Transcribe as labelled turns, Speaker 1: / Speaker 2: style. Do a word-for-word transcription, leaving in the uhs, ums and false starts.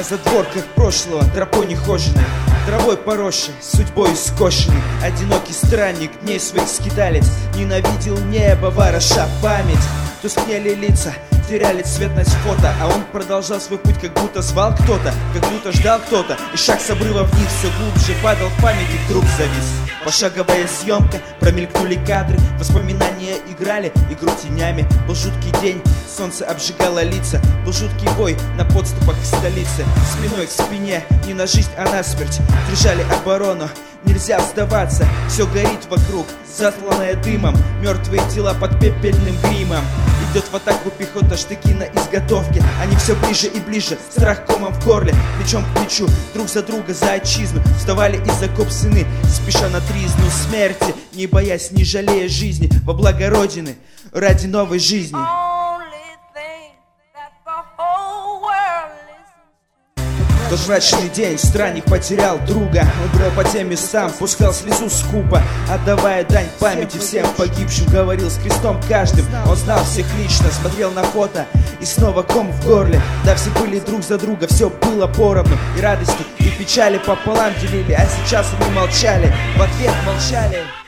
Speaker 1: задворках прошлого, тропой нехоженой, травой поросшей, судьбой скошенной. Одинокий странник дней своих скиталец ненавидел небо, вороша память. Тускнели лица, теряли цветность фото, а он продолжал свой путь, как будто звал кто-то, как будто ждал кто-то. И шаг с обрыва вниз все глубже падал в память, и вдруг завис. Пошаговая съемка, промелькнули кадры, воспоминания играли игру тенями. Был жуткий день, солнце обжигало лица, был жуткий бой на подступах к столице. Спиной к спине, не на жизнь, а на смерть, держали оборону. Нельзя сдаваться, все горит вокруг, засланное дымом, мертвые тела под пепельным гримом. Идет в атаку пехота, штыки на изготовке, они все ближе и ближе, страх комом в горле, плечом к плечу, друг за друга, за отчизну. Вставали из окоп сыны, спеша на тризну смерти, не боясь, не жалея жизни, во благо Родины, ради новой жизни. В тот мрачный день странник потерял друга. Он брел по тем местам, пускал слезу скупо, отдавая дань памяти всем погибшим. Говорил с крестом каждым, он знал всех лично, смотрел на фото и снова ком в горле. Да, все были друг за друга, все было поровну, и радости, и печали пополам делили. А сейчас они молчали, в ответ молчали.